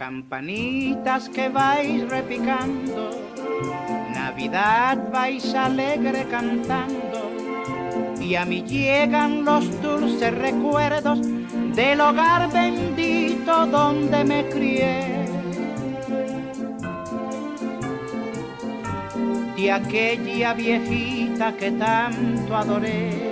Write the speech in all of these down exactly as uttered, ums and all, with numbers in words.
Campanitas que vais repicando, Navidad vais alegre cantando, y a mí llegan los dulces recuerdos del hogar bendito donde me crié, de aquella viejita que tanto adoré.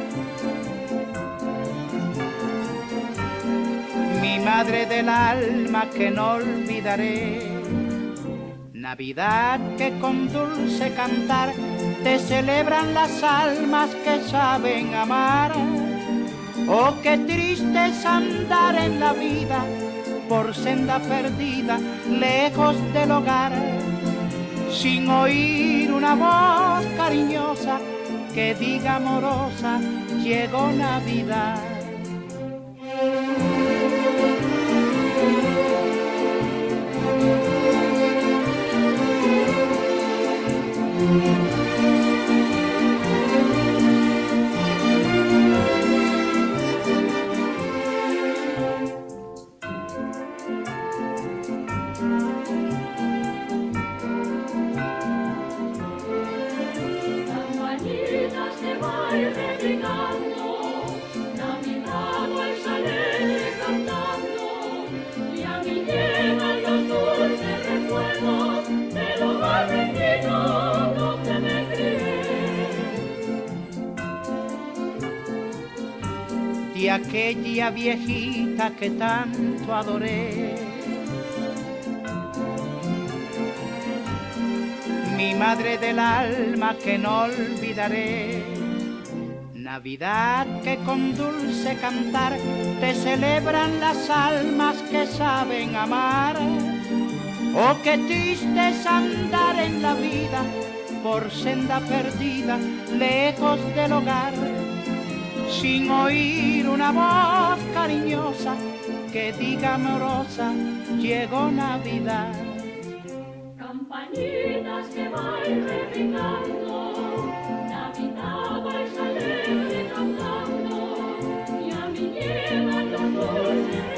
Mi madre del alma que no olvidaré, Navidad que con dulce cantar te celebran las almas que saben amar. Oh, qué triste es andar en la vida por senda perdida, lejos del hogar, sin oír una voz cariñosa que diga amorosa, llegó Navidad. Campanitas que vais repicando, Navidad vais alegre cantando, y a mí llegan los dulces recuerdos del hogar bendito donde me crié, de aquella viejita que tanto adoré. Mi madre del alma que no olvidaré, Navidad que con dulce cantar te celebran las almas que saben amar. Oh, qué triste es andar en la vida por senda perdida, lejos del hogar, sin oír una voz cariñosa que diga amorosa, llegó Navidad. campanitas que vais repicando, Navidad vais alegre cantando, y a mí llegan los dulces